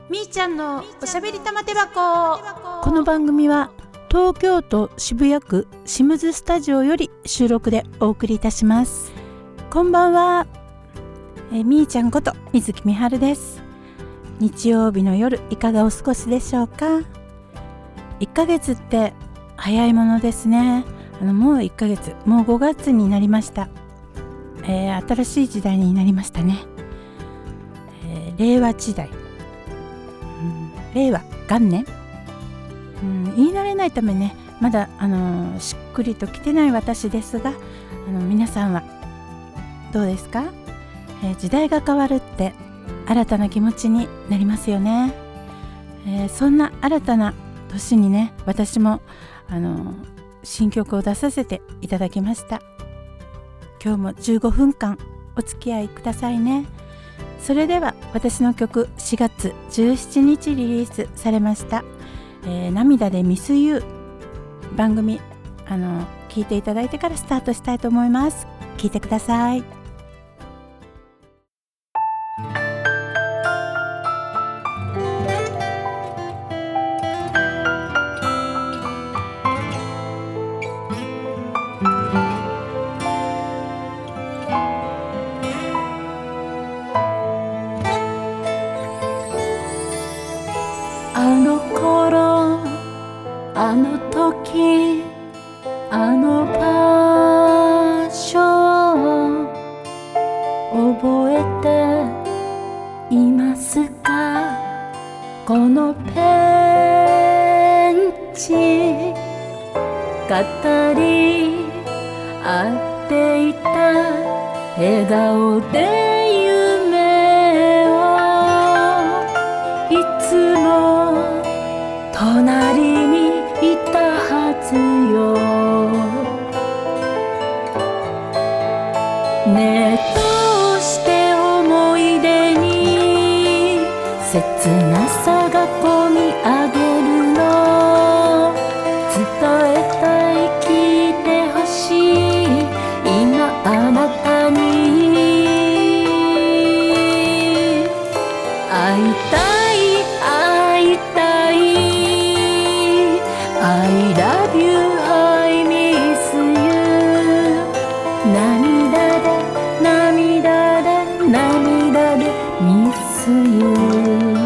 みーちゃんのおしゃべり玉手箱。 この番組は東京都渋谷区シムズスタジオより収録でお送りいたします。こんばんは。みーちゃんこと水木みはるです。日曜日の夜いかがお過ごしでしょうか。1ヶ月って早いものですね。もう1ヶ月、もう5月になりました。新しい時代になりましたね。令和時代、令和元年、言い慣れないためね、まだしっくりときてない私ですが、皆さんはどうですか。時代が変わるって新たな気持ちになりますよね。そんな新たな年にね、私も新曲を出させていただきました。今日も15分間お付き合いくださいね。それでは私の曲、4月17日リリースされました、涙でミスユー、番組聞いていただいてからスタートしたいと思います。聞いてください。あの頃、あの時、あの場所を覚えていますか。このペンチ、語り合っていた笑顔で夢を、いつも隣にいたはずよ。ねえ、どうして思い出に切なさがこみ上げるの。伝えたい、聞いてほしい、今あなたに会いたい、会いたい。 I love you, I miss you。 涙で涙で涙で miss you。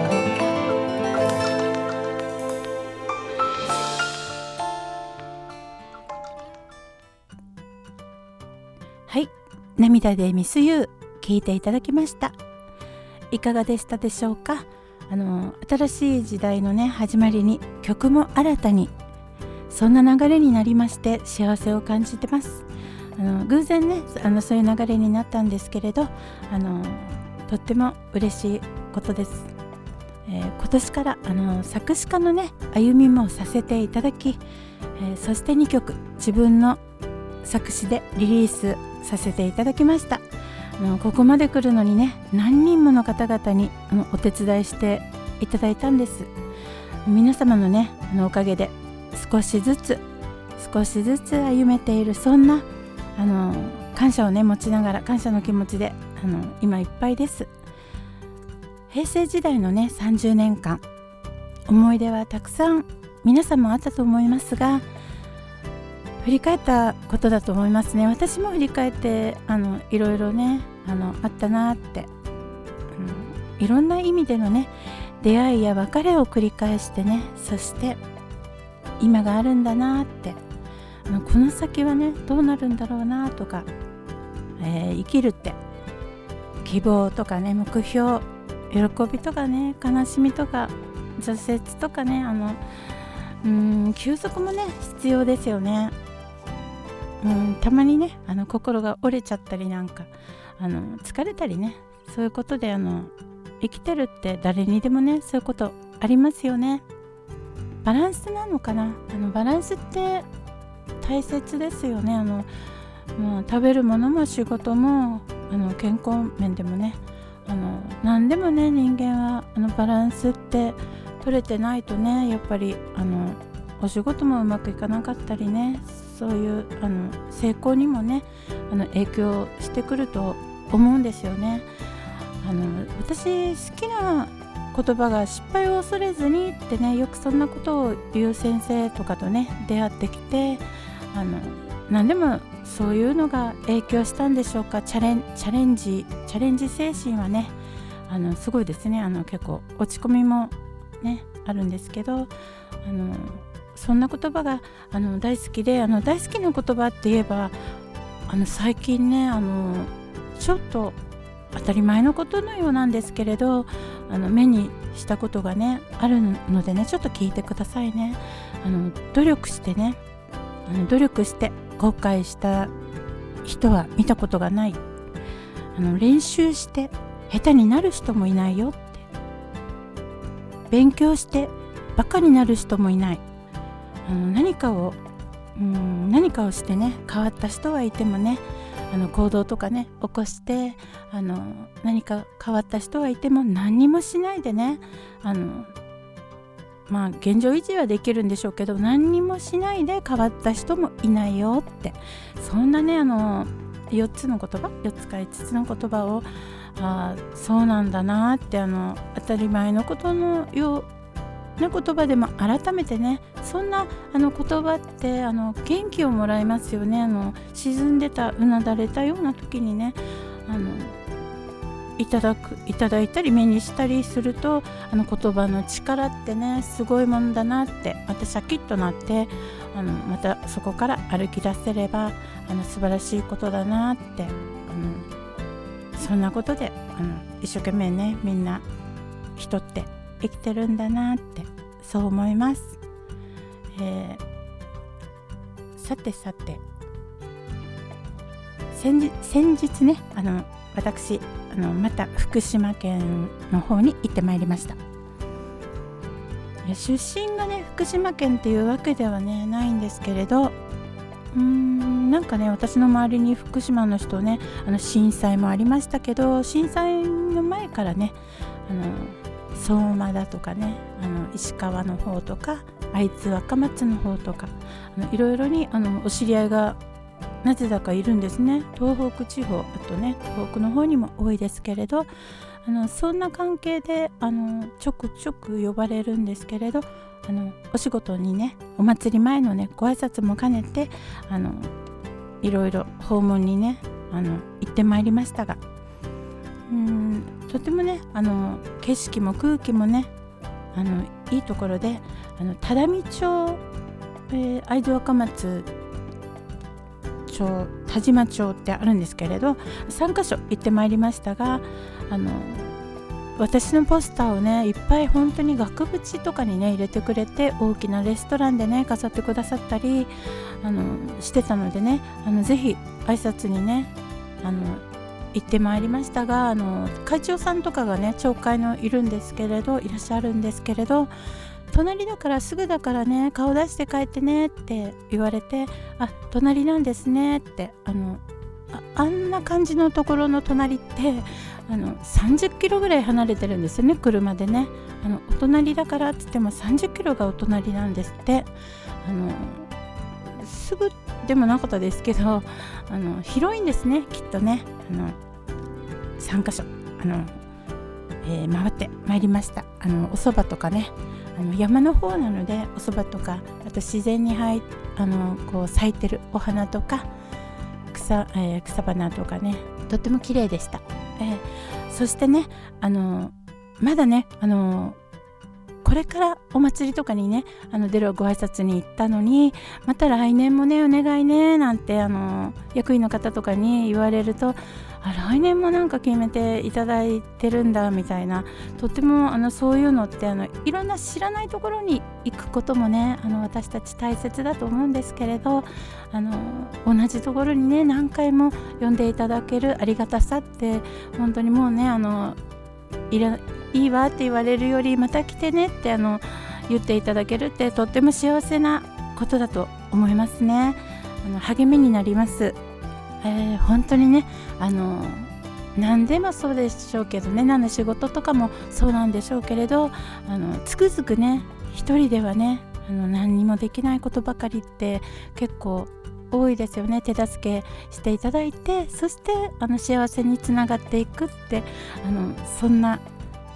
はい、涙で miss you 聞いていただきました。いかがでしたでしょうか。新しい時代のね、始まりに曲も新たに、そんな流れになりまして幸せを感じてます。偶然ね、そういう流れになったんですけれど、とっても嬉しいことです。今年から作詞家のね、歩みもさせていただき、そして2曲自分の作詞でリリースさせていただきました。ここまで来るのにね、何人もの方々にお手伝いしていただいたんです。皆様のね、おかげで少しずつ歩めている、そんな感謝をね持ちながら、感謝の気持ちで今いっぱいです。平成時代のね30年間、思い出はたくさん皆さんもあったと思いますが、振り返ったことだと思いますね。私も振り返っていろいろねあったなって、いろんな意味でのね出会いや別れを繰り返してね、そして今があるんだなって、この先はねどうなるんだろうなとか、生きるって希望とかね、目標、喜びとかね、悲しみとか挫折とかね、休息もね必要ですよね。たまにね心が折れちゃったりなんか疲れたりね、そういうことで生きてるって誰にでもねそういうことありますよね。バランスなのかな。バランスって大切ですよね。食べるものも仕事も健康面でもね、何でもね、人間はバランスって取れてないとね、やっぱりお仕事もうまくいかなかったりね、そういう成功にもね影響してくると思うんですよね。私好きな言葉が失敗を恐れずにってね、よくそんなことを言う先生とかとね出会ってきて、何でもそういうのが影響したんでしょうか。チャレンジ精神はねすごいですね。結構落ち込みもねあるんですけど、そんな言葉が大好きで、大好きな言葉って言えば最近ねちょっと当たり前のことのようなんですけれど、目にしたことがねあるのでね、ちょっと聞いてくださいね。努力して後悔した人は見たことがない。練習して下手になる人もいないよって。勉強してバカになる人もいない。何かをしてね変わった人はいてもね、行動とかね起こして何か変わった人はいても、何にもしないでね現状維持はできるんでしょうけど、何にもしないで変わった人もいないよって、そんなね4つか5つの言葉をそうなんだなって当たり前のことのような言葉でも改めてね、そんな言葉って元気をもらいますよね。沈んでたうなだれたような時にねいただいたり目にしたりすると、言葉の力ってねすごいもんだなって、またシャキッとなってまたそこから歩き出せれば素晴らしいことだなって、そんなことで一生懸命ねみんな人って生きてるんだなってそう思います。さて先日ね私また福島県の方に行ってまいりました。出身がね福島県っていうわけではねないんですけれど、なんかね私の周りに福島の人ね震災もありましたけど、震災の前からね相馬だとかね石川の方とか会津若松の方とかいろいろにお知り合いがなぜだかいるんですね。東北地方、あとね東北の方にも多いですけれど、そんな関係でちょくちょく呼ばれるんですけれど、お仕事にねお祭り前のねご挨拶も兼ねていろいろ訪問にね行ってまいりましたが、とてもね景色も空気もねいいところで只見町、会津若松町、田島町ってあるんですけれど、3カ所行ってまいりましたが、私のポスターをねいっぱい本当に額縁とかにね入れてくれて、大きなレストランでね飾ってくださったりしてたのでねぜひ挨拶にね行ってまいりましたが、会長さんとかがね町会のいらっしゃるんですけれど、隣だからすぐだからね顔出して帰ってねって言われて、隣なんですねって、あんな感じのところの隣って30キロぐらい離れてるんですよね、車でね。お隣だからって言っても30キロがお隣なんですって。すぐでもなかったですけど広いんですね、きっとね。3カ所回ってまいりました。お蕎麦とかね山の方なのでお蕎麦とか、あと自然にこう咲いてるお花とか草花とかねとっても綺麗でした。そしてねまだねこれからお祭りとかにね出るご挨拶に行ったのに、また来年もねお願いねなんて役員の方とかに言われると、来年もなんか決めていただいてるんだみたいな、とてもそういうのっていろんな知らないところに行くこともね私たち大切だと思うんですけれど、同じところにね何回も呼んでいただけるありがたさって本当にもうねいいわって言われるよりまた来てねって言っていただけるってとっても幸せなことだと思いますね。励みになります。本当にね何でもそうでしょうけどね、何の仕事とかもそうなんでしょうけれどつくづくね一人ではね何にもできないことばかりって結構多いですよね。手助けしていただいて、そして幸せにつながっていくってそんな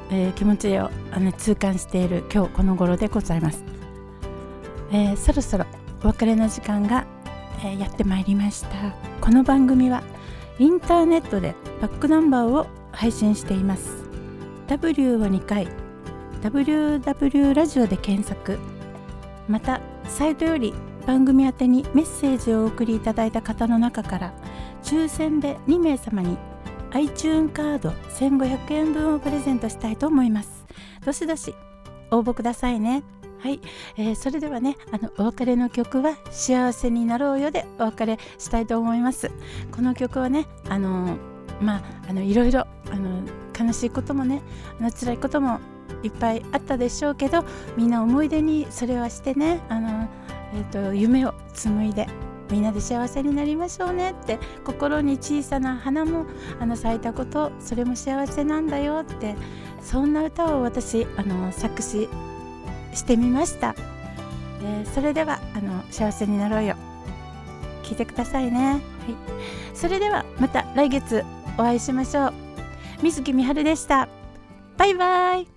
気持ちを痛感している今日この頃でございます。そろそろお別れの時間が、やってまいりました。この番組はインターネットでバックナンバーを配信しています。 W を2回 WW ラジオで検索、またサイトより番組宛てにメッセージをお送りいただいた方の中から抽選で2名様に iTunes カード1500円分をプレゼントしたいと思います。どしどし応募くださいね。はい、それではね、お別れの曲は幸せになろうよでお別れしたいと思います。この曲はね、いろいろ悲しいこともね、辛いこともいっぱいあったでしょうけど、みんな思い出にそれはしてね、夢を紡いでみんなで幸せになりましょうねって、心に小さな花も咲いたこと、それも幸せなんだよって、そんな歌を私作詞してみました。それでは幸せになろうよ、聞いてくださいね。はい、それではまた来月お会いしましょう。水木みはるでした。バイバイ。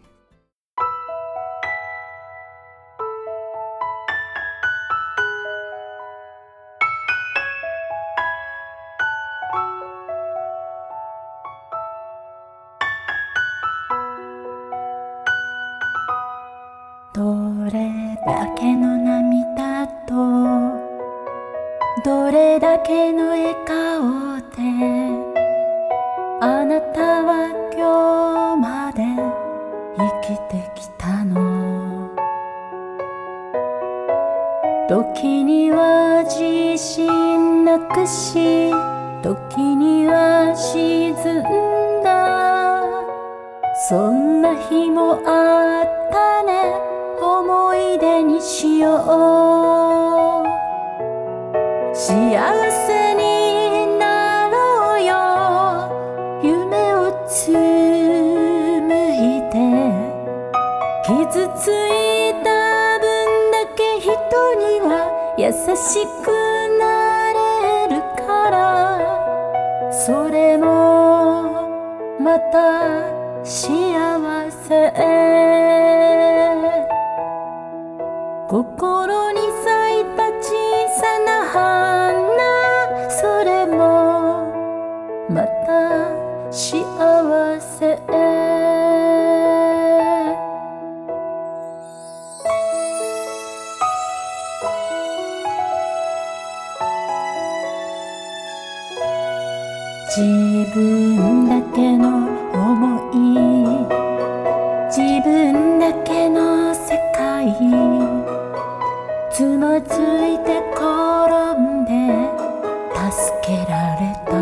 どれだけの涙とどれだけの笑顔であなたは今日まで生きてきたの。時には自信なくし、時には沈んだ、そんな日もあったね。思い出にしよう。幸せになろうよ。夢を紡いで傷ついた分だけ人には優しくなれるから、それもまた幸せ。心に咲いた小さな花、それもまた幸せ。自分だけの想い、自分だけの世界、つまずいて転んで助けられた。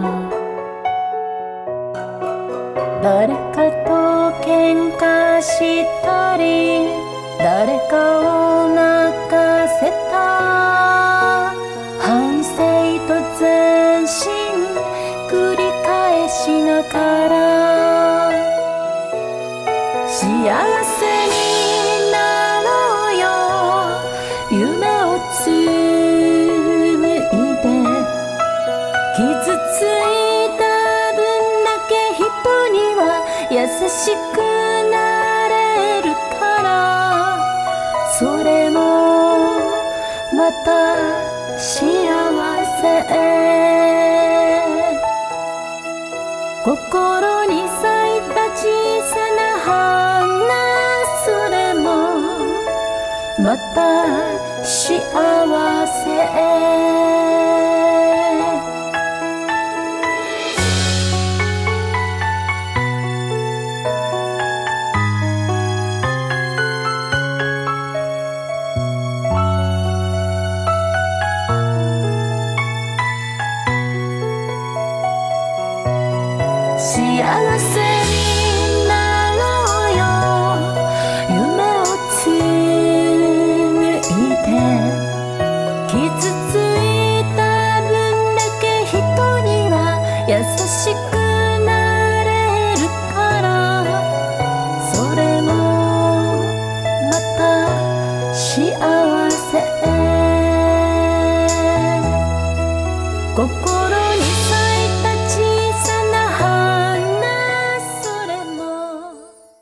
誰かと喧嘩したり、誰かを泣かせた。反省と前進繰り返しながら、幸せになろうよ。夢を紡いで傷ついた分だけ人には優しくなれるから、それもまた幸せ。心に咲いた小さな花、それもまた